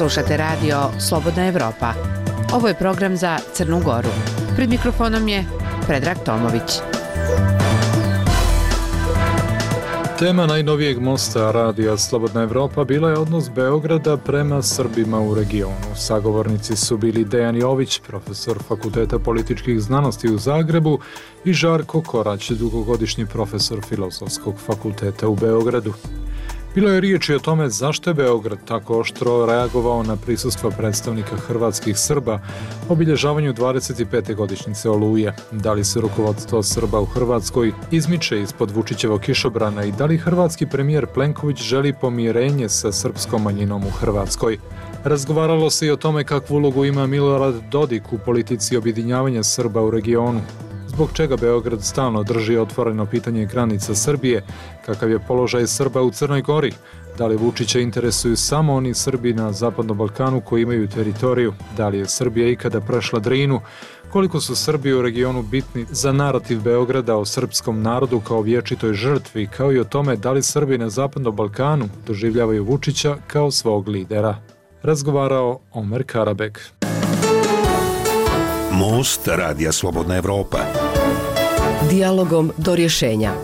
Slušate radio Slobodna Evropa. Ovo je program za Crnu Goru. Pred mikrofonom je Predrag Tomović. Tema najnovijeg mosta radija Slobodna Evropa bila je odnos Beograda prema Srbima u regionu. Sagovornici su bili Dejan Jović, profesor Fakulteta političkih znanosti u Zagrebu, i Žarko Korać, dugogodišnji profesor Filozofskog fakulteta u Beogradu. Bilo je riječi o tome zašto je Beograd tako oštro reagovao na prisustvo predstavnika hrvatskih Srba obilježavanju 25. godišnjice Oluje. Da li se rukovodstvo Srba u Hrvatskoj izmiče ispod Vučićevog kišobrana i da li hrvatski premijer Plenković želi pomirenje sa srpskom manjinom u Hrvatskoj? Razgovaralo se i o tome kakvu ulogu ima Milorad Dodik u politici objedinjavanja Srba u regionu. Zbog čega Beograd stalno drži otvoreno pitanje granica Srbije, kakav je položaj Srba u Crnoj Gori, da li Vučića interesuju samo oni Srbi na Zapadnom Balkanu koji imaju teritoriju, da li je Srbija ikada prešla Drinu, koliko su Srbi u regionu bitni za narativ Beograda o srpskom narodu kao vječitoj žrtvi, kao i o tome da li Srbi na Zapadnom Balkanu doživljavaju Vučića kao svog lidera. Razgovarao Omer Karabek. Most radija Slobodna Evropa. Dijalogom do rješenja.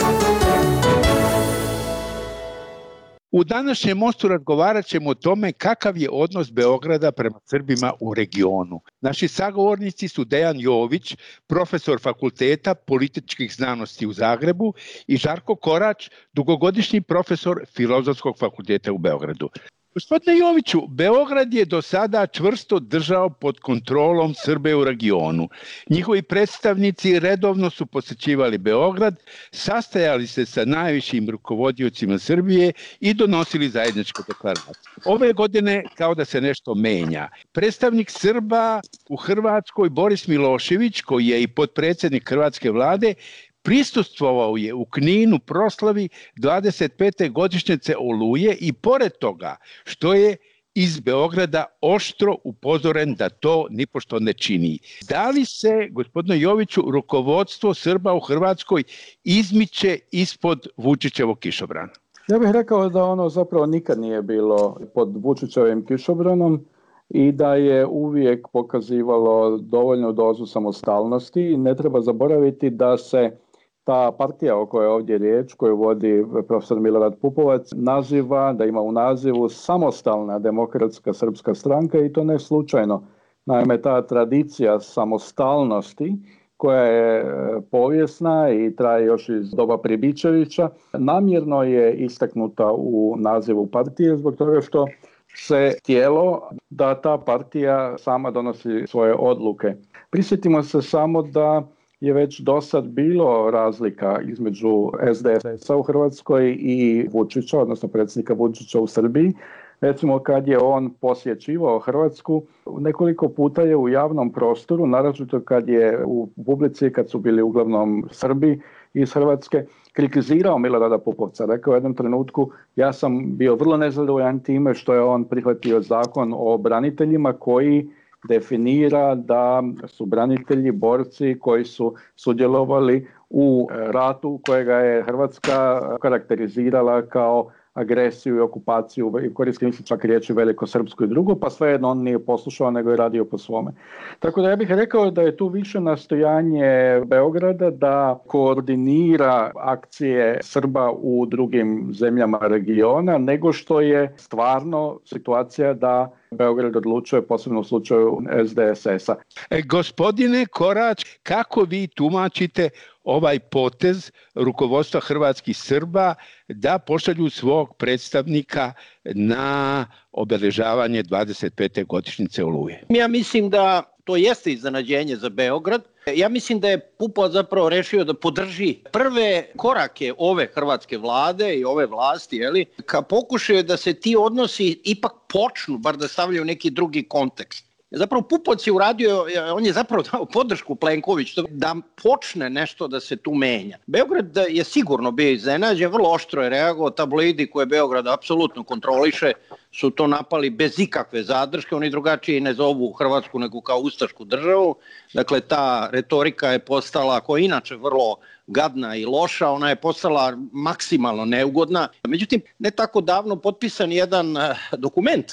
U današnjem mostu razgovarat ćemo o tome kakav je odnos Beograda prema Srbima u regionu. Naši sagovornici su Dejan Jović, profesor Fakulteta političkih znanosti u Zagrebu, i Žarko Korać, dugogodišnji profesor Filozofskog fakulteta u Beogradu. Gospodine Joviću, Beograd je do sada čvrsto držao pod kontrolom Srbe u regionu. Njihovi predstavnici redovno su posjećivali Beograd, sastajali se sa najvišim rukovodiocima Srbije i donosili zajedničku deklaraciju. Ove godine kao da se nešto menja. Predstavnik Srba u Hrvatskoj Boris Milošević, koji je i potpredsjednik hrvatske vlade, prisustvovao je u Kninu proslavi 25. godišnjice Oluje i pored toga što je iz Beograda oštro upozoren da to nipošto ne čini. Da li se, gospodine Joviću, rukovodstvo Srba u Hrvatskoj izmiče ispod Vučićevog kišobrana? Ja bih rekao da ono zapravo nikad nije bilo pod Vučićevim kišobranom i da je uvijek pokazivalo dovoljnu dozu samostalnosti. Ne treba zaboraviti da se ta partija o kojoj je ovdje riječ, koju vodi profesor Milorad Pupovac, naziva, da ima u nazivu Samostalna demokratska srpska stranka, i to ne slučajno. Naime, ta tradicija samostalnosti, koja je povijesna i traje još iz doba Pribičevića, namjerno je istaknuta u nazivu partije zbog toga što se htjelo da ta partija sama donosi svoje odluke. Prisjetimo se samo da je već dosad bilo razlika između SDSS-a u Hrvatskoj i Vučića, odnosno predsjednika Vučića u Srbiji. Recimo, kad je on posjećivao Hrvatsku, nekoliko puta je u javnom prostoru, naročito kad je u publici, kad su bili uglavnom Srbi iz Hrvatske, kritizirao Milorada Pupovca. Rekao u jednom trenutku, ja sam bio vrlo nezadovoljan time što je on prihvatio zakon o braniteljima koji definira da su branitelji borci koji su sudjelovali u ratu kojega je Hrvatska karakterizirala kao agresiju i okupaciju, koristim se čak riječi velikosrpsku i drugo, pa svejedno on nije poslušao nego je radio po svome. Tako da ja bih rekao da je tu više nastojanje Beograda da koordinira akcije Srba u drugim zemljama regiona, nego što je stvarno situacija da Beograd odlučuje, posebno u slučaju SDSS-a. Gospodine Korać, kako vi tumačite ovaj potez rukovodstva hrvatskih Srba da pošalju svog predstavnika na obeležavanje 25. godišnjice Oluje? Ja mislim da to jeste iznenađenje za Beograd. Ja mislim da je Pupovac zapravo rešio da podrži prve korake ove hrvatske vlade i ove vlasti, ka pokušaju da se ti odnosi ipak počnu, bar da stavljaju neki drugi kontekst. Zapravo Pupovac je uradio, on je zapravo dao podršku Plenkoviću da počne nešto da se tu menja. Beograd je sigurno bio iznenađen, vrlo oštro je reagovao, tabloidi koje Beograd apsolutno kontroliše su to napali bez ikakve zadrške, oni drugačije ne zovu Hrvatsku nego kao ustašku državu. Dakle, ta retorika je postala, koja je inače vrlo gadna i loša, ona je postala maksimalno neugodna. Međutim, ne tako davno potpisan jedan dokument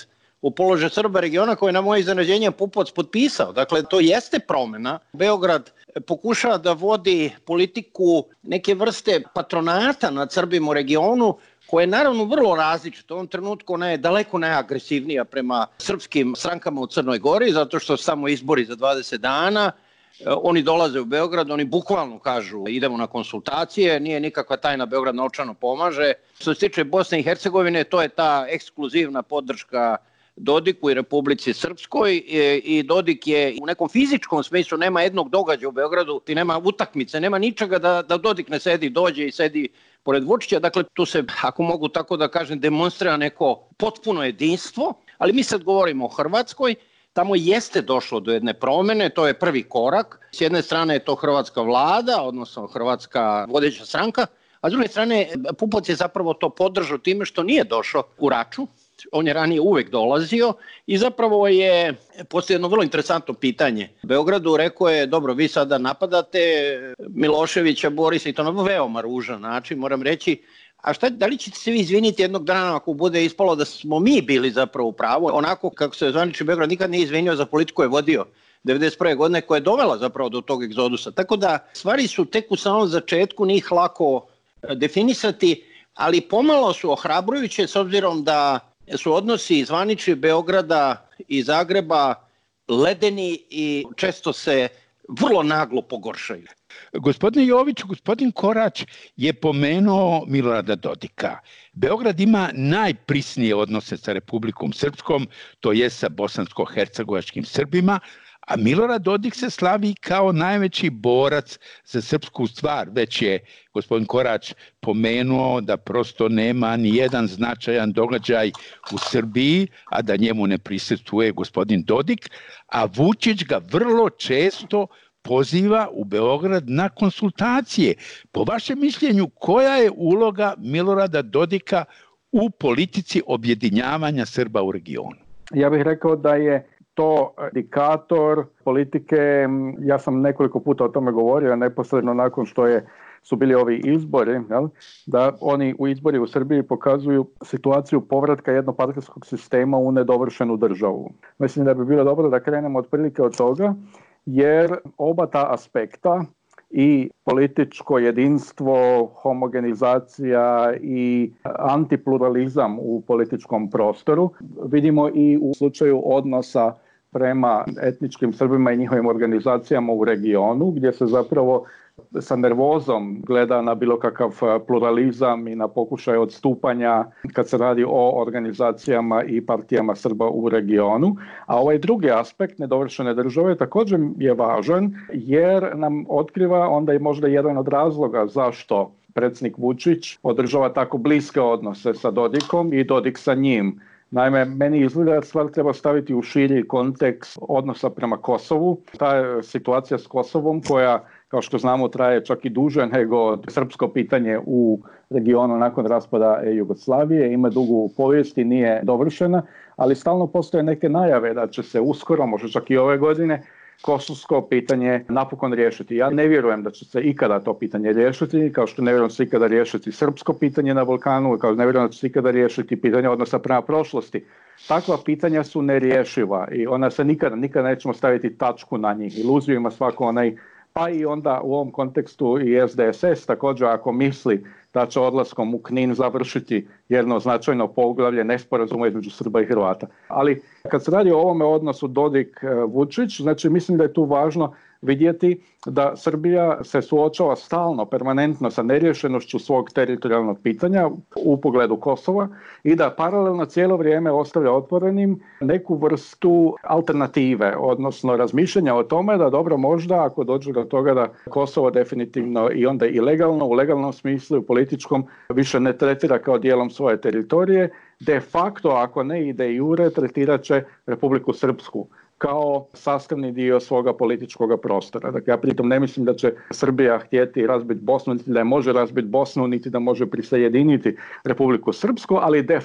u položaju Srba regiona koje je na moje iznenađenje Pupovac potpisao. Dakle, to jeste promena. Beograd pokušava da vodi politiku neke vrste patronata nad Srbima u regionu, koja je naravno vrlo različita. U ovom trenutku ona je daleko najagresivnija prema srpskim strankama u Crnoj Gori, zato što su samo izbori za 20 dana. Oni dolaze u Beograd, oni bukvalno kažu idemo na konsultacije, nije nikakva tajna, Beograd novčano pomaže. Što se tiče Bosne i Hercegovine, to je ta ekskluzivna podrška Dodiku i Republici Srpskoj i Dodik je u nekom fizičkom smislu, nema jednog događaja u Beogradu, ti nema utakmice, nema ničega da Dodik ne sedi, dođe i sedi pored Vučića. Dakle, tu se, ako mogu tako da kažem, demonstrira neko potpuno jedinstvo, ali mi sad govorimo o Hrvatskoj. Tamo jeste došlo do jedne promene, to je prvi korak. S jedne strane je to hrvatska vlada, odnosno hrvatska vodeća stranka, a s druge strane Pupovac je zapravo to podržao time što nije došao u Raču. On je ranije uvek dolazio i zapravo je postoje jedno vrlo interesantno pitanje. Beogradu rekao je, dobro, vi sada napadate Miloševića, Borisa i to na veoma ružan način, moram reći. A da li ćete se vi izviniti jednog dana ako bude ispalo da smo mi bili zapravo u pravu? Onako kako se zvanični Beograd nikad nije izvinio za politiku je vodio 1991. godine koja je dovela zapravo do tog egzodusa. Tako da stvari su tek u samom začetku, njih lako definisati, ali pomalo su ohrabrujuće s obzirom da su odnosi zvanični Beograda i Zagreba ledeni i često se vrlo naglo pogoršaju. Gospodine Jović, gospodin Korać je pomenuo Milorada Dodika. Beograd ima najprisnije odnose sa Republikom Srpskom, to je sa bosansko-hercegovačkim Srbima, a Milorad Dodik se slavi kao najveći borac za srpsku stvar. Već je gospodin Korać pomenuo da prosto nema ni jedan značajan događaj u Srbiji, a da njemu ne prisustvuje gospodin Dodik, a Vučić ga vrlo često poziva u Beograd na konsultacije. Po vašem mišljenju, koja je uloga Milorada Dodika u politici objedinjavanja Srba u regionu? Ja bih rekao da je to indikator politike, ja sam nekoliko puta o tome govorio, neposredno nakon što su bili ovi izbori, da oni u izbori u Srbiji pokazuju situaciju povratka jednopartijskog sistema u nedovršenu državu. Mislim da bi bilo dobro da krenemo otprilike od toga, jer oba ta aspekta, i političko jedinstvo, homogenizacija i antipluralizam u političkom prostoru, vidimo i u slučaju odnosa prema etničkim Srbima i njihovim organizacijama u regionu, gdje se zapravo sa nervozom gleda na bilo kakav pluralizam i na pokušaj odstupanja kad se radi o organizacijama i partijama Srba u regionu. A ovaj drugi aspekt nedovršene države također je važan jer nam otkriva onda i možda jedan od razloga zašto predsjednik Vučić održava tako bliske odnose sa Dodikom i Dodik sa njim. Naime, meni izgleda da stvar treba staviti u širi kontekst odnosa prema Kosovu. Ta situacija s Kosovom koja, kao što znamo, traje čak i duže nego srpsko pitanje u regionu nakon raspada Jugoslavije, ima dugu povijest i nije dovršena, ali stalno postoje neke najave da će se uskoro, možda čak i ove godine, kosovsko pitanje napokon riješiti. Ja ne vjerujem da će se ikada to pitanje riješiti, kao što ne vjerujem da će se ikada riješiti srpsko pitanje na Balkanu, kao što ne vjerujem da će se ikada riješiti pitanje odnosa prema prošlosti. Takva pitanja su nerješiva i ona se nikada nećemo staviti tačku na njih. Iluziju ima svako onaj, pa i onda u ovom kontekstu i SDSS također ako misli da će odlaskom u Knin završiti jedno značajno poglavlje nesporazuma između Srba i Hrvata. Ali kad se radi o ovome odnosu Dodik-Vučić, znači mislim da je tu važno vidjeti da Srbija se suočava stalno, permanentno sa neriješenošću svog teritorijalnog pitanja u pogledu Kosova i da paralelno cijelo vrijeme ostavlja otvorenim neku vrstu alternative, odnosno razmišljanja o tome da dobro možda ako dođe do toga da Kosovo definitivno i onda i legalno, u legalnom smislu i u političkom više ne tretira kao dijelom svoje teritorije, de facto ako ne i de jure tretirat će Republiku Srpsku kao sastavni dio svoga političkog prostora. Dakle, ja pritom ne mislim da će Srbija htjeti razbiti Bosnu, niti da je može razbiti Bosnu, niti da može prisajediniti Republiku Srpsku, ali de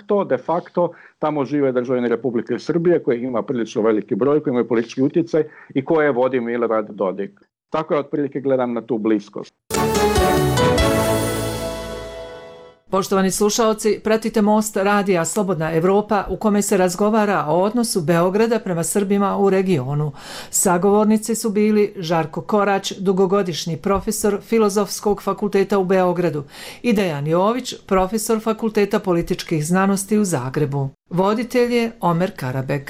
facto tamo žive državljani Republike Srbije koji ima prilično veliki broj, koji imaju politički utjecaj i koje vodi Milorad Dodik. Tako je otprilike gledam na tu bliskost. Poštovani slušaoci, pratite Most radija Slobodna Evropa u kome se razgovara o odnosu Beograda prema Srbima u regionu. Sagovornici su bili Žarko Korać, dugogodišnji profesor Filozofskog fakulteta u Beogradu, i Dejan Jović, profesor Fakulteta političkih znanosti u Zagrebu. Voditelj je Omer Karabeg.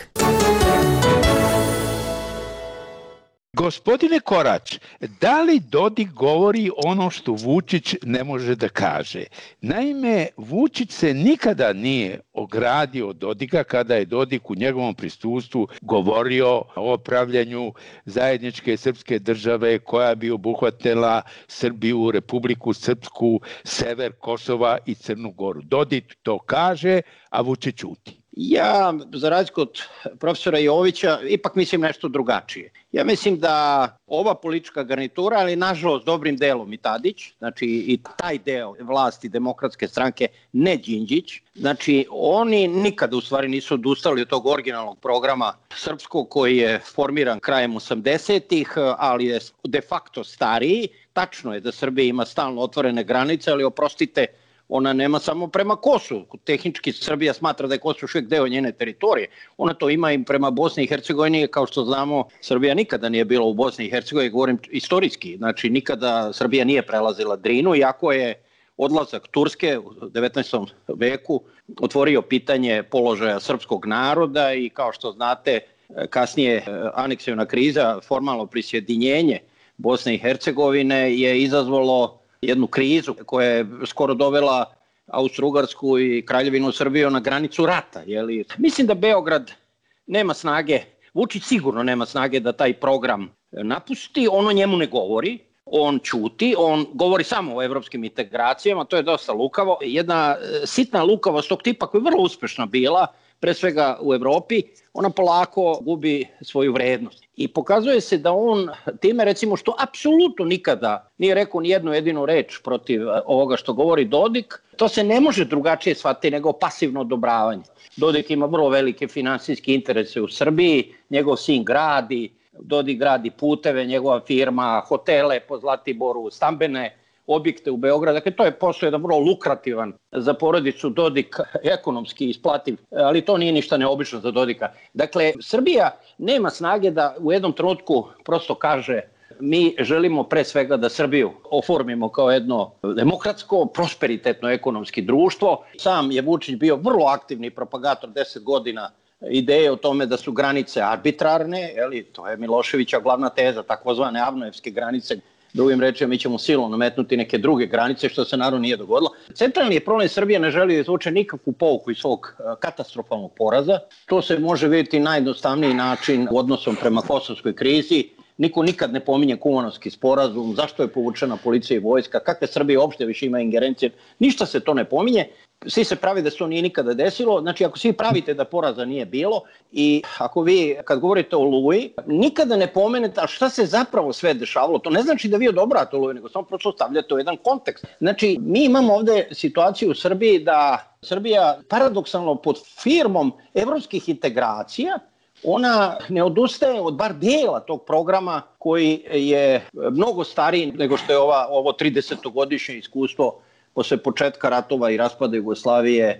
Gospodine Korać, da li Dodik govori ono što Vučić ne može da kaže? Naime, Vučić se nikada nije ogradio od Dodika kada je Dodik u njegovom prisustvu govorio o pravljenju zajedničke srpske države koja bi obuhvatila Srbiju, Republiku Srpsku, sever Kosova i Crnu Goru. Dodik to kaže, a Vučić ćuti. Ja, za razliku od profesora Jovića, ipak mislim nešto drugačije. Ja mislim da ova politička garnitura, ali nažalost dobrim delom i Tadić, znači i taj deo vlasti Demokratske stranke, ne Đinđić, znači oni nikada u stvari nisu odustali od tog originalnog programa srpskog koji je formiran krajem 80-ih, ali je de facto stariji. Tačno je da Srbija ima stalno otvorene granice, ali oprostite, ona nema samo prema Kosovu. Tehnički Srbija smatra da je Kosovo uvijek deo njene teritorije. Ona to ima i prema Bosni i Hercegovini. Kao što znamo, Srbija nikada nije bila u Bosni i Hercegovini, govorim istorijski. Znači, nikada Srbija nije prelazila Drinu, iako je odlazak Turske u 19. veku otvorio pitanje položaja srpskog naroda i kao što znate, kasnije aneksiona kriza, formalno prisjedinjenje Bosne i Hercegovine je izazvalo jednu krizu koja je skoro dovela Austro-Ugarsku i Kraljevinu Srbiju na granicu rata. Mislim da Beograd nema snage, Vučić sigurno nema snage da taj program napusti, on o njemu ne govori, on ćuti, on govori samo o evropskim integracijama, to je dosta lukavo. Jedna sitna lukavost tog tipa koja je vrlo uspešna bila, pre svega u Evropi, ona polako gubi svoju vrednost. I pokazuje se da on time, recimo, što apsolutno nikada nije rekao ni jednu jedinu reč protiv ovoga što govori Dodik, to se ne može drugačije shvatiti nego pasivno odobravanje. Dodik ima vrlo velike finansijske interese u Srbiji, njegov sin gradi, Dodik gradi puteve, njegova firma, hotele po Zlatiboru, stambene objekte u Beogradu. Dakle, to je posao jedan vrlo lukrativan za porodicu Dodik, ekonomski isplativ, ali to nije ništa neobično za Dodika. Dakle, Srbija nema snage da u jednom trenutku prosto kaže mi želimo pre svega da Srbiju oformimo kao jedno demokratsko, prosperitetno ekonomski društvo. Sam je Vučić bio vrlo aktivni propagator 10 godina ideje o tome da su granice arbitrarne, to je Miloševića glavna teza, takozvane Avnojevske granice. Drugim rečima, mi ćemo silom nametnuti neke druge granice, što se naravno nije dogodilo. Centralni je problem, Srbija ne želi da izvuče nikakvu pouku iz svog katastrofalnog poraza. To se može vidjeti najjednostavniji način u odnosom prema kosovskoj krizi. Niko nikad ne pominje Kumanovski sporazum, zašto je povučena policija i vojska, kakve Srbije uopšte više ima ingerencije, ništa se to ne pominje. Svi se pravi da se to nije nikada desilo, znači ako svi pravite da poraza nije bilo i ako vi kad govorite o Oluji nikada ne pomenete a šta se zapravo sve dešavalo, to ne znači da vi odobrate Oluju, nego samo prosto stavljate u jedan kontekst. Znači mi imamo ovde situaciju u Srbiji da Srbija paradoksalno pod firmom evropskih integracija ona ne odustaje od bar dijela tog programa koji je mnogo stariji nego što je ovo 30-godišnje iskustvo posle početka ratova i raspada Jugoslavije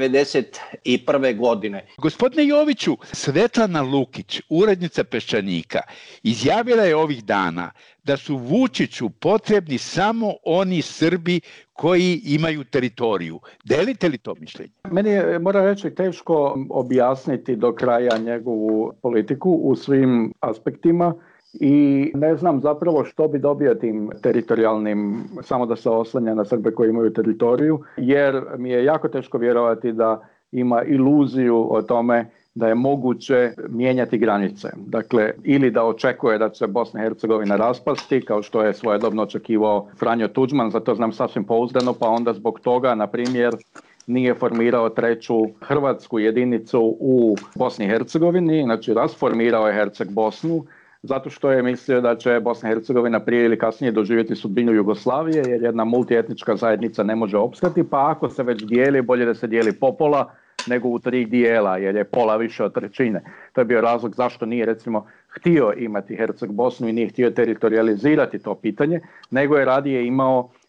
1991. godine. Gospodine Joviću, Svetlana Lukić, urednica Peščanika, izjavila je ovih dana da su Vučiću potrebni samo oni Srbi koji imaju teritoriju. Delite li to mišljenje? Meni je, moram reći, teško objasniti do kraja njegovu politiku u svim aspektima. I ne znam zapravo što bi dobio tim teritorijalnim, samo da se oslanja na Srbe koji imaju teritoriju, jer mi je jako teško vjerovati da ima iluziju o tome da je moguće mijenjati granice. Dakle, ili da očekuje da će Bosna i Hercegovina raspasti, kao što je svojedobno očekivao Franjo Tuđman, za to znam sasvim pouzdano, pa onda zbog toga, na primjer, nije formirao treću hrvatsku jedinicu u Bosni i Hercegovini, znači rasformirao je Herceg Bosnu, zato što je mislio da će Bosna i Hercegovina prije ili kasnije doživjeti sudbinu Jugoslavije, jer jedna multietnička zajednica ne može opstati, pa ako se već dijeli, bolje da se dijeli pola nego u 3 dijela, jer je pola više od trećine. To je bio razlog zašto nije, recimo, htio imati Herceg Bosnu i nije htio teritorializirati to pitanje, nego je radije imao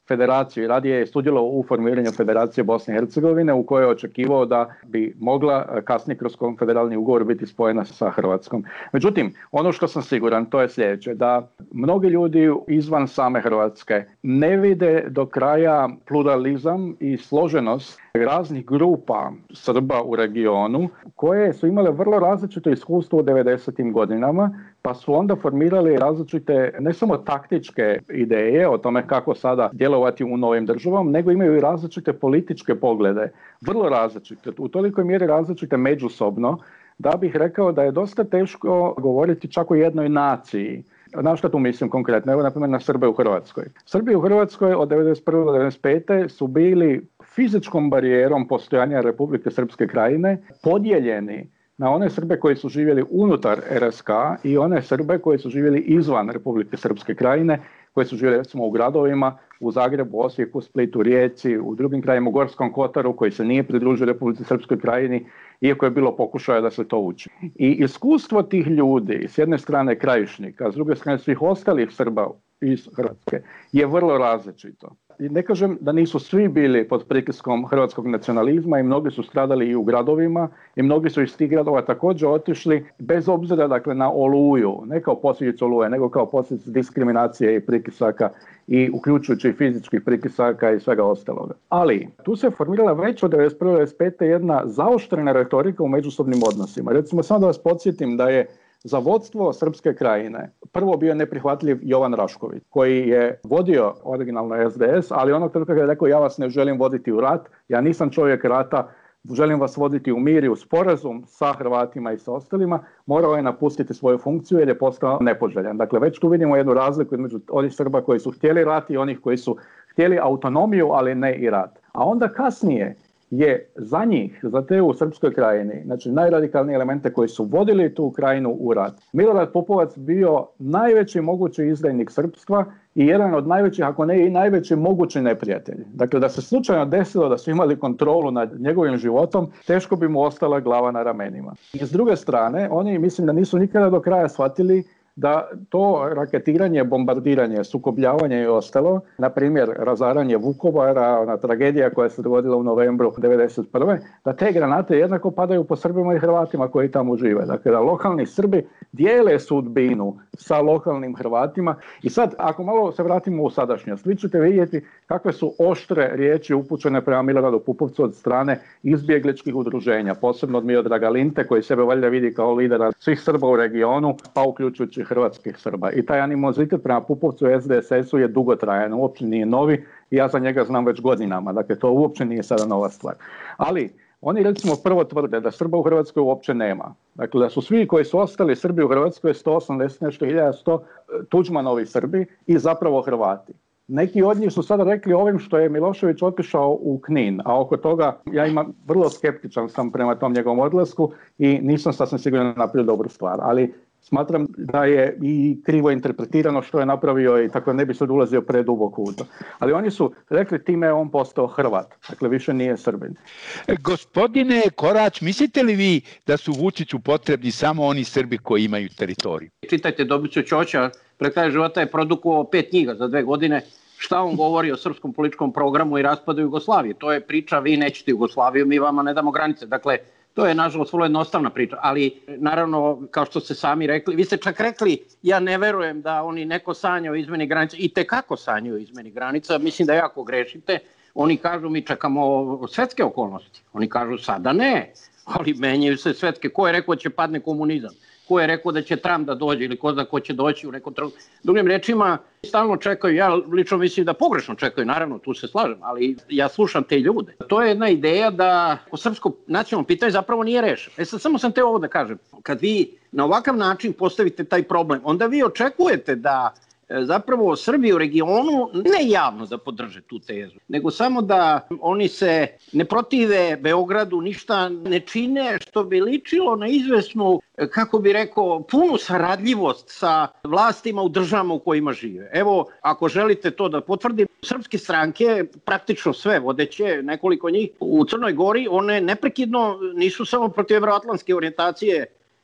federaciju i radije je sudjelovao u formiranju Federacije Bosne i Hercegovine u kojoj je očekivao da bi mogla kasnije kroz konfederalni ugovor biti spojena sa Hrvatskom. Međutim, ono što sam siguran to je sljedeće, da mnogi ljudi izvan same Hrvatske ne vide do kraja pluralizam i složenost raznih grupa Srba u regionu koje su imale vrlo različito iskustvo u 90. godinama, pa su onda formirali različite ne samo taktičke ideje o tome kako sada djelovati u novim državama, nego imaju i različite političke poglede, vrlo različite, u tolikoj mjeri različite međusobno, da bih rekao da je dosta teško govoriti čak o jednoj naciji. Na što tu mislim konkretno? Evo, na primjer, na Srbe u Hrvatskoj. Srbi u Hrvatskoj od 1991. do 1995. su bili fizičkom barijerom postojanja Republike Srpske Krajine podijeljeni na one Srbe koji su živjeli unutar RSK i one Srbe koji su živjeli izvan Republike Srpske Krajine, koji su živjeli recimo u gradovima, u Zagrebu, Osijeku, Splitu, Rijeci, u drugim krajima, u Gorskom Kotaru, koji se nije pridružio Republici Srpskoj Krajini, iako je bilo pokušaja da se to uči. I iskustvo tih ljudi, s jedne strane Krajišnika, a s druge strane svih ostalih Srba iz Hrvatske, je vrlo različito. I ne kažem da nisu svi bili pod pritiskom hrvatskog nacionalizma i mnogi su stradali i u gradovima i mnogi su iz tih gradova također otišli bez obzira dakle, na Oluju, ne kao posljedicu Oluje, nego kao posljedicu diskriminacije i pritisaka i uključujući i fizičkih pritisaka i svega ostaloga. Ali tu se formirala već od 1991-1995 jedna zaoštrena retorika u međusobnim odnosima. Recimo samo da vas podsjetim da je za vodstvo Srpske Krajine prvo bio neprihvatljiv Jovan Rašković, koji je vodio originalno SDS, ali onog trenutka kada je rekao ja vas ne želim voditi u rat, ja nisam čovjek rata, želim vas voditi u mir i u sporazum sa Hrvatima i sa ostalima, morao je napustiti svoju funkciju jer je postao nepoželjan. Dakle, već tu vidimo jednu razliku između onih Srba koji su htjeli rat i onih koji su htjeli autonomiju, ali ne i rat. A onda kasnije je za njih, za te u Srpskoj Krajini, znači najradikalnije elemente koji su vodili tu krajinu u rat, Milorad Pupovac bio najveći mogući izdajnik srpstva i jedan od najvećih, ako ne i najveći mogući neprijatelj. Dakle, da se slučajno desilo da su imali kontrolu nad njegovim životom, teško bi mu ostala glava na ramenima. I s druge strane, oni mislim da nisu nikada do kraja shvatili da to raketiranje, bombardiranje, sukobljavanje i ostalo, na primjer razaranje Vukovara, ona tragedija koja se dogodila u novembru 1991. da te granate jednako padaju po Srbima i Hrvatima koji tamo žive. Dakle, da lokalni Srbi dijele sudbinu sa lokalnim Hrvatima. I sad, ako malo se vratimo u sadašnjost, vi ćete vidjeti kakve su oštre riječi upućene prema Miloradu Pupovcu od strane izbjegličkih udruženja, posebno od Miodraga Linte, koji sebe valjda vidi kao lidera svih Srba u regionu, pa uključujući hrvatskih Srba. I taj animozitet prema Pupovcu i SDSS-u je dugotrajan, uopće nije novi i ja za njega znam već godinama. Dakle, to uopće nije sada nova stvar. Ali oni recimo prvo tvrde da Srba u Hrvatskoj uopće nema. Dakle, da su svi koji su ostali Srbi u Hrvatskoj 180 nešto 1100 Tuđmanovi Srbi i zapravo Hrvati. Neki od njih su sada rekli ovim što je Milošević otišao u Knin, a oko toga ja imam vrlo skeptičan sam prema tom njegovom odlasku i nisam sasvim sigurno napravio dobru stvar, ali smatram da je i krivo interpretirano što je napravio i tako ne bi sad ulazio preduboko u to. Ali oni su rekli time je on postao Hrvat, dakle više nije Srbin. Gospodine Korać, mislite li vi da su Vučiću potrebni samo oni Srbi koji imaju teritoriju? Čitajte Dobricu Ćoća, pred kraj života je produkovao 5 knjiga za 2 godine. Šta on govori o srpskom političkom programu i raspadu Jugoslavije? To je priča, vi nećete Jugoslaviju, mi vama ne damo granice. Dakle, to je nažalost vrlo jednostavna priča, ali naravno, kao što ste sami rekli, vi ste čak rekli, ja ne verujem da oni neko sanja o izmeni granica, i tekako sanjaju o izmeni granica, mislim da jako grešite. Oni kažu mi čekamo svetske okolnosti, oni kažu sada ne, ali menjaju se svetske. Ko je rekao da će padne komunizam? Ko je rekao da će Trump da dođe ili ko zna ko će doći u nekom trenutku? Drugim rečima, stalno čekaju, ja lično mislim da pogrešno čekaju, naravno, tu se slažem, ali ja slušam te ljude. To je jedna ideja da o srpsko nacionalno pitanje zapravo nije rešeno. Sad samo sam te ovo da kažem. Kad vi na ovakav način postavite taj problem, onda vi očekujete da zapravo Srbi u regionu ne javno da podrže tu tezu, nego samo da oni se ne protive Beogradu, ništa ne čine što bi ličilo na izvesnu, kako bi rekao, punu saradljivost sa vlastima u državama u kojima žive. Evo, ako želite to da potvrdim, srpske stranke, praktično sve vodeće, nekoliko njih u Crnoj Gori, one neprekidno nisu samo protiv evroatlantske orijentacije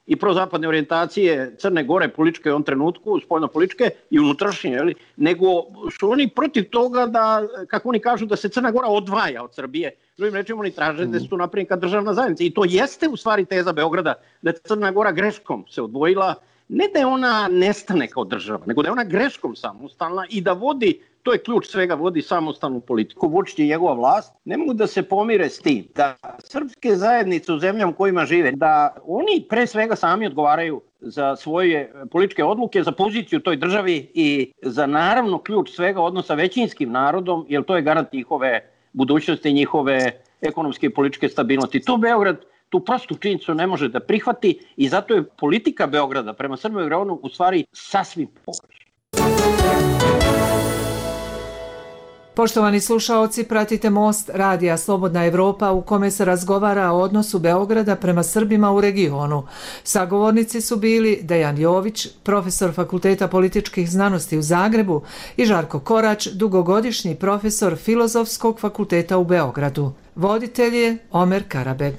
i prozapadne orijentacije Crne Gore političke u ovom trenutku, spoljno-političke i unutrašnje, nego su oni protiv toga da, kako oni kažu, da se Crna Gora odvaja od Srbije. Drugim rečima, oni traže da se tu napravi kao državna zajednica. I to jeste u stvari teza Beograda, da je Crna Gora greškom se odvojila, ne da je ona nestane kao država, nego da je ona greškom samostalna i da vodi, to je ključ svega, vodi samostalnu politiku. Vučić i njegova vlast ne mogu da se pomire s tim da srpske zajednice u zemljama kojima žive, da oni pre svega sami odgovaraju za svoje političke odluke, za poziciju u toj državi i za naravno ključ svega odnosa većinskim narodom, jer to je garant njihove budućnosti, njihove ekonomske i političke stabilnosti. To Beograd tu prostu činjenicu ne može da prihvati i zato je politika Beograda prema Srbima i regionu u stvari sasvim pogrešna. Poštovani slušaoci, pratite Most radija Slobodna Evropa u kome se razgovara o odnosu Beograda prema Srbima u regionu. Sagovornici su bili Dejan Jović, profesor Fakulteta političkih znanosti u Zagrebu, i Žarko Korać, dugogodišnji profesor Filozofskog fakulteta u Beogradu. Voditelj je Omer Karabeg.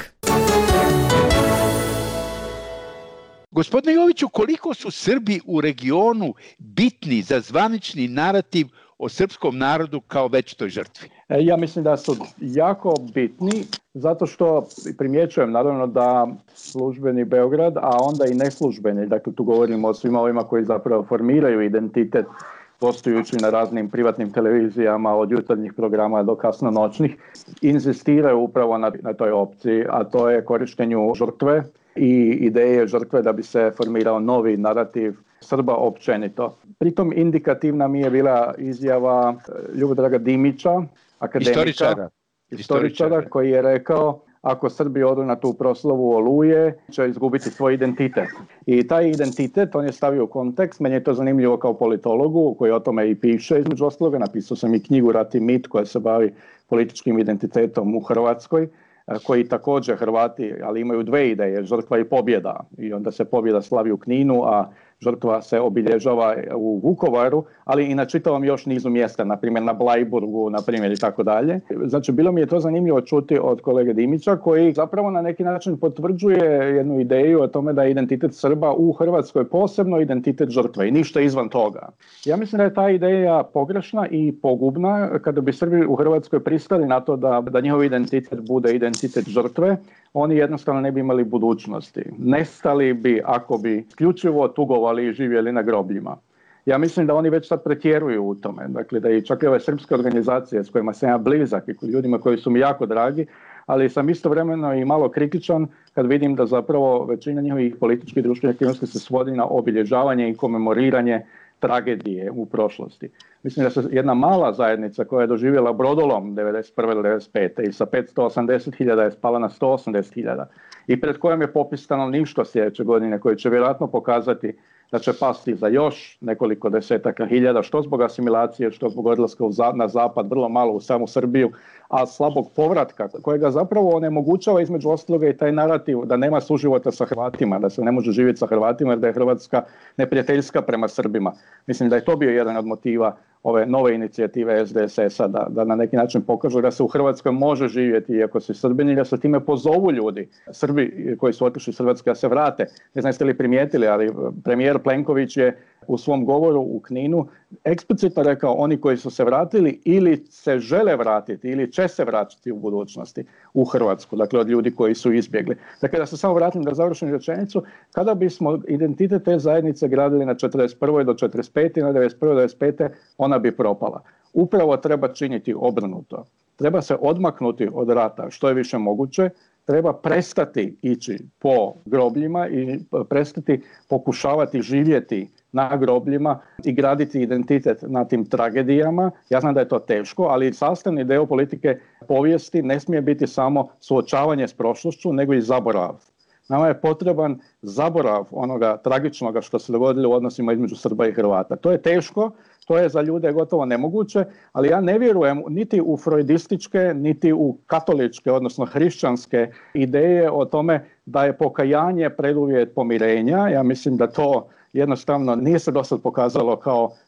Gospodine Joviću, koliko su Srbi u regionu bitni za zvanični narativ o srpskom narodu kao večitoj žrtvi? Ja mislim da su jako bitni, zato što primjećujem naravno da službeni Beograd, a onda i neslužbeni, dakle tu govorimo o svima ovima koji zapravo formiraju identitet postojući na raznim privatnim televizijama od jutarnjih programa do kasno noćnih, inzistiraju upravo na toj opciji, a to je korištenju žrtve i ideje žrtve da bi se formirao novi narativ Srba općenito. Pritom indikativna mi je bila izjava Ljubodraga Dimića, akademika, istoričara, koji je rekao: ako Srbi odu na tu proslavu Oluje, će izgubiti svoj identitet. I taj identitet on je stavio u kontekst. Meni je to zanimljivo kao politologu koji o tome i piše, između ostaloga. Napisao sam i knjigu Rat i mit koja se bavi političkim identitetom u Hrvatskoj, koji također Hrvati, ali imaju dve ideje, žrtva i pobjeda. I onda se pobjeda slavi u Kninu, a žrtva se obilježava u Vukovaru, ali i na čitavom još nizu mjesta, na primjer na Blajburgu, na primjer i tako dalje. Znači, bilo mi je to zanimljivo čuti od kolege Dimića, koji zapravo na neki način potvrđuje jednu ideju o tome da je identitet Srba u Hrvatskoj posebno identitet žrtve i ništa izvan toga. Ja mislim da je ta ideja pogrešna i pogubna. Kada bi Srbi u Hrvatskoj pristali na to da njihov identitet bude identitet žrtve, oni jednostavno ne bi imali budućnosti. Nestali bi ako bi isključivo tugovali i živjeli na grobljima. Ja mislim da oni već sad pretjeruju u tome. Dakle, da i čak i ove srpske organizacije s kojima sam ja blizak i ljudima koji su mi jako dragi, ali sam istovremeno i malo kritičan kad vidim da zapravo većina njihovih političkih i društvenih aktivnosti se svodi na obilježavanje i komemoriranje tragedije u prošlosti. Mislim da se jedna mala zajednica koja je doživjela brodolom 1991. ili 1995. i sa 580.000 je spala na 180.000 i pred kojom je popis stanovništva sljedeće godine koji će vjerojatno pokazati da će pasti za još nekoliko desetaka hiljada, što zbog asimilacije, što zbog odlaska na zapad, vrlo malo u samu Srbiju, a slabog povratka kojega zapravo onemogućava između ostaloga i taj narativ da nema suživota sa Hrvatima, da se ne može živjeti sa Hrvatima jer da je Hrvatska neprijateljska prema Srbima. Mislim da je to bio jedan od motiva ove nove inicijative SDSS-a da na neki način pokažu da se u Hrvatskoj može živjeti iako su Srbini, da se time pozovu ljudi, Srbi koji su otišli iz Hrvatske da se vrate. Ne znam jeste li primijetili, ali premijer Plenković je u svom govoru u Kninu eksplicitno rekao oni koji su se vratili ili se žele vratiti ili će se vratiti u budućnosti u Hrvatsku, dakle od ljudi koji su izbjegli. Dakle, da se samo vratim da završim rečenicu, kada bismo identitet te zajednice gradili na 41. do 45. na 91. do 95. ona bi propala. Upravo treba činiti obrnuto. Treba se odmaknuti od rata što je više moguće, treba prestati ići po grobljima i prestati pokušavati živjeti na grobljima i graditi identitet na tim tragedijama. Ja znam da je to teško, ali sastavni dio politike povijesti ne smije biti samo suočavanje s prošlošću, nego i zaborav. Nama je potreban zaborav onoga tragičnoga što se dogodilo u odnosima između Srba i Hrvata. To je teško, to je za ljude gotovo nemoguće, ali ja ne vjerujem niti u freudističke, niti u katoličke, odnosno hrišćanske ideje o tome da je pokajanje preduvjet pomirenja. Ja mislim da to jednostavno nije se dosad pokazalo kao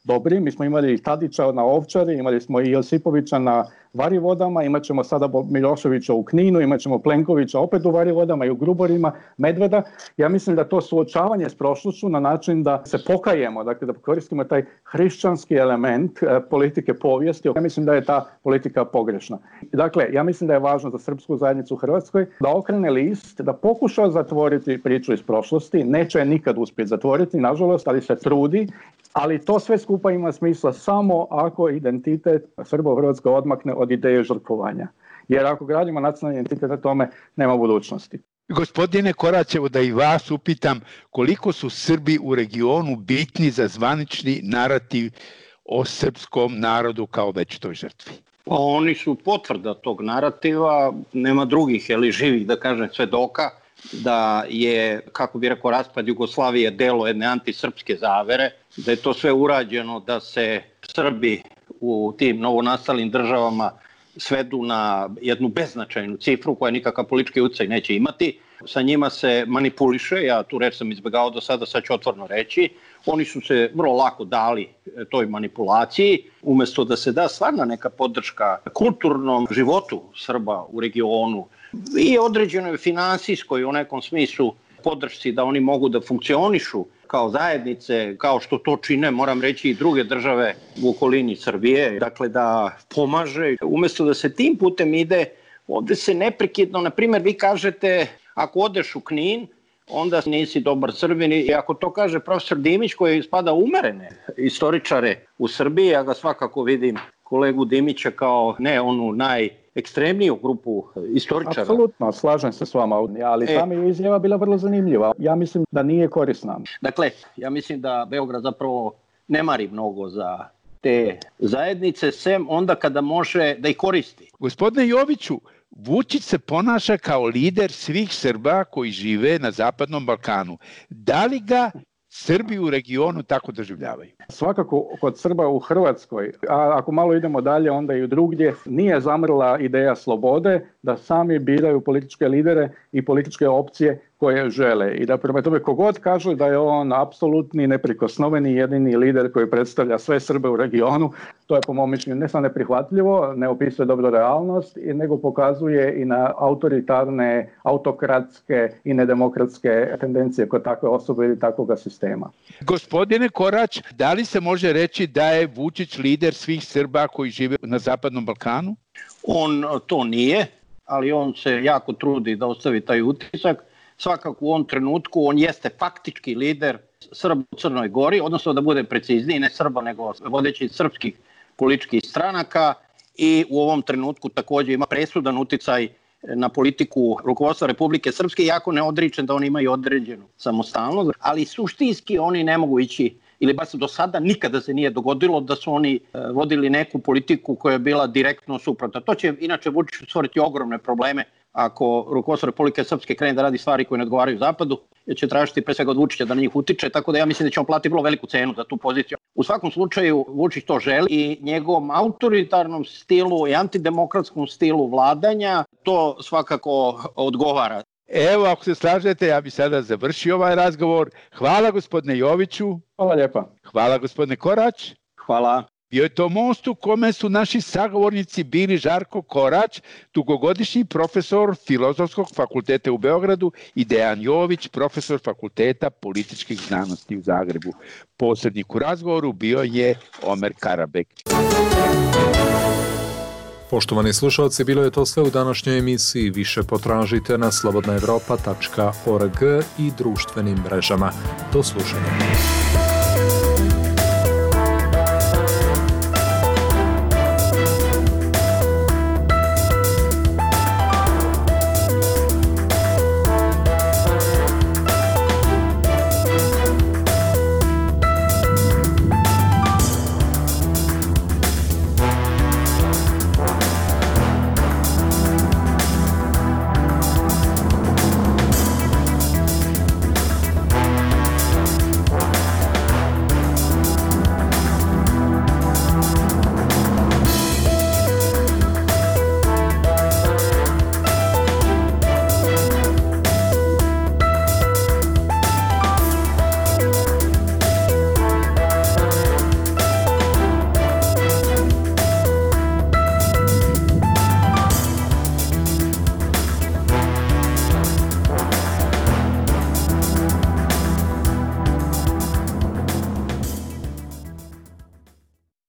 dobri. Mi smo imali Tadića na Ovčari, imali smo i Josipovića na Varivodama, imat ćemo sada Miloševića u Kninu, imat ćemo Plenkovića opet u Varivodama i u Gruborima, Medveda. Ja mislim da to suočavanje s prošlošću na način da se pokajemo, dakle da koristimo taj hrišćanski element politike povijesti. Ja mislim da je ta politika pogrešna. Dakle, ja mislim da je važno za srpsku zajednicu u Hrvatskoj da okrene list, da pokuša zatvoriti priču iz prošlosti. Neće je nikad uspjeti zatvoriti, nažalost, ali se trudi. Ali to sve skupa ima smisla samo ako identitet Srba u Hrvatskoj odmakne od ideje žrtvovanja. Jer ako gradimo nacionalni identitet na tome, nema budućnosti. Gospodine Koračevo, da i vas upitam koliko su Srbi u regionu bitni za zvanični narativ o srpskom narodu kao večitoj žrtvi? Pa oni su potvrda tog narativa, nema drugih živih, da kažem, svedoka da je, kako bi rekao, raspad Jugoslavije delo jedne antisrpske zavere, da je to sve urađeno da se Srbi u tim novonastalim državama svedu na jednu beznačajnu cifru koja nikakav politički utjecaj neće imati. Sa njima se manipuliše, ja tu reč sam izbjegao do sada, sad ću otvoreno reći. Oni su se vrlo lako dali toj manipulaciji, umjesto da se da stvarna neka podrška kulturnom životu Srba u regionu i određenoj finansijskoj u nekom smislu podršci da oni mogu da funkcionišu kao zajednice, kao što to čine, moram reći, i druge države u okolini Srbije, dakle da pomaže. Umjesto da se tim putem ide, ovdje se neprekidno, na primjer, vi kažete, ako odeš u Knin, onda nisi dobar Srbin, i ako to kaže profesor Dimić, koji spada umerene istoričare u Srbiji, ja ga svakako vidim, kolegu Dimića, kao ne onu najekstremniju grupu istoričara. Apsolutno, slažem se s vama, ali tam je izjava bila vrlo zanimljiva. Ja mislim da nije korisna. Dakle, ja mislim da Beograd zapravo ne mari mnogo za te zajednice, sem onda kada može da ih koristi. Gospodine Joviću, Vučić se ponaša kao lider svih Srba koji žive na Zapadnom Balkanu. Da li ga Srbi u regionu tako doživljavaju? Svakako kod Srba u Hrvatskoj, a ako malo idemo dalje onda i drugdje, nije zamrla ideja slobode da sami biraju političke lidere i političke opcije koje žele. I da prema tome kogod kaže da je on apsolutni, neprikosnoveni, jedini lider koji predstavlja sve Srbe u regionu, to je po mom mišljenju ne samo neprihvatljivo, ne opisuje dobro realnost, nego pokazuje i na autoritarne, autokratske i nedemokratske tendencije kod takve osobe ili takvog sistema. Gospodine Korać, da li se može reći da je Vučić lider svih Srba koji žive na Zapadnom Balkanu? On to nije, ali on se jako trudi da ostavi taj utisak. Svakako u ovom trenutku on jeste faktički lider Srba u Crnoj Gori, odnosno da bude precizniji, ne Srba nego vodeći srpskih političkih stranaka, i u ovom trenutku također ima presudan uticaj na politiku rukovodstva Republike Srpske, iako ne odričem da oni imaju određenu samostalnost, ali suštinski oni ne mogu ići, ili baš do sada nikada se nije dogodilo da su oni vodili neku politiku koja je bila direktno suprotna. To će inače Vučić stvoriti ogromne probleme ako rukovodstvo Republike Srpske krene da radi stvari koje ne odgovaraju Zapadu, jer će tražiti pre svega od Vučića da na njih utiče, tako da ja mislim da će on platiti vrlo veliku cenu za tu poziciju. U svakom slučaju Vučić to želi i njegovom autoritarnom stilu i antidemokratskom stilu vladanja to svakako odgovara. Evo, ako se slažete, ja bih sada završio ovaj razgovor. Hvala gospodine Joviću. Hvala lijepa. Hvala gospodine Korać. Hvala. Bio je to most u kome su naši sagovornici bili Žarko Korać, dugogodišnji profesor Filozofskog fakulteta u Beogradu, i Dejan Jović, profesor Fakulteta političkih znanosti u Zagrebu. Posrednik u razgovoru bio je Omer Karabek. Poštovani slušalci, bilo je to sve u današnjoj emisiji. Više potražite na slobodnaevropa.org i društvenim mrežama. Do slušanja.